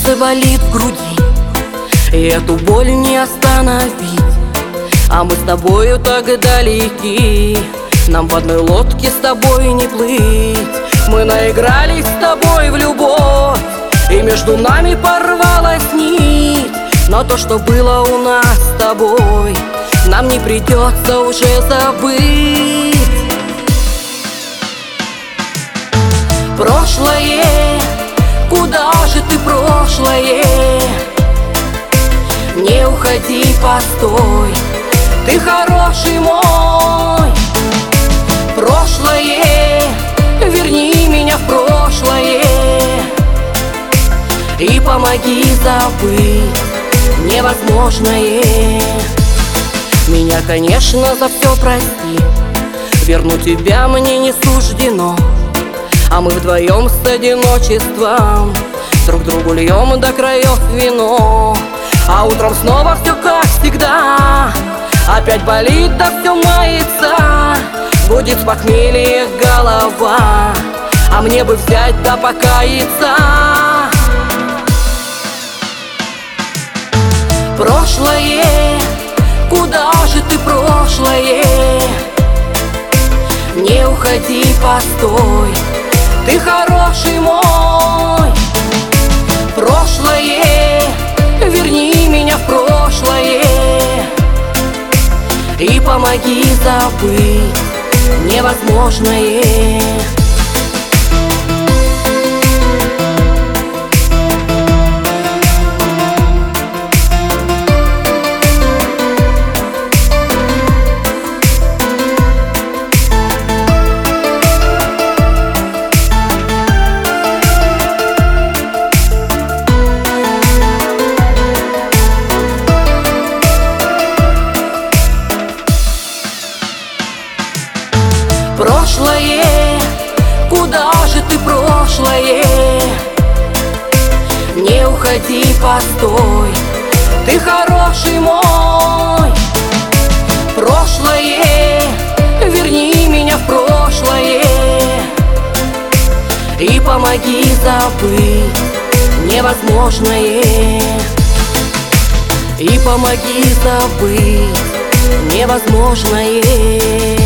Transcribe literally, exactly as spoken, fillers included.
сердце болит в груди, и эту боль не остановить. А мы с тобою так далеки, нам в одной лодке с тобой не плыть. Мы наигрались с тобой в любовь, и между нами порвалась нить. Но то, что было у нас с тобой, нам не придется уже забыть. Прошлое, куда же ты, прошлое? Не уходи, постой, ты хороший мой. Прошлое, верни меня в прошлое и помоги забыть невозможное. Меня, конечно, за все прости, вернуть тебя мне не суждено. А мы вдвоем с одиночеством друг другу льем до краев вино. А утром снова все как всегда, опять болит, да все мается. Будет с похмелья голова, а мне бы взять да покаяться. Прошлое, куда же ты, прошлое? Не уходи, постой, ты хороший мой. Прошлое, верни меня в прошлое и помоги забыть невозможное. Прошлое, куда же ты, прошлое? Не уходи, постой, ты хороший мой. Прошлое, верни меня в прошлое и помоги забыть невозможное. И помоги забыть невозможное.